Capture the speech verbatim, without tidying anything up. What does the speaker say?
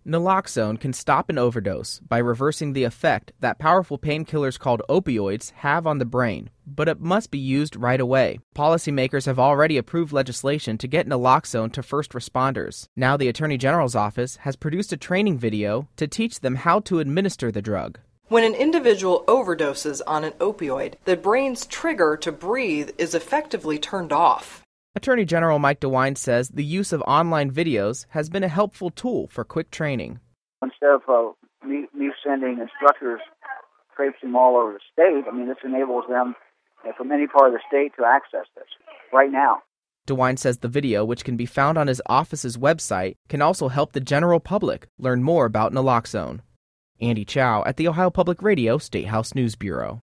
Naloxone can stop an overdose by reversing the effect that powerful painkillers called opioids have on the brain, but it must be used right away. Policymakers have already approved legislation to get naloxone to first responders. Now the Attorney General's office has produced a training video to teach them how to administer the drug. When an individual overdoses on an opioid, the brain's trigger to breathe is effectively turned off. Attorney General Mike DeWine says the use of online videos has been a helpful tool for quick training. Instead of uh, me, me sending instructors traipsing all over the state, I mean, this enables them uh, from any part of the state to access this right now. DeWine says the video, which can be found on his office's website, can also help the general public learn more about naloxone. Andy Chow at the Ohio Public Radio State House News Bureau.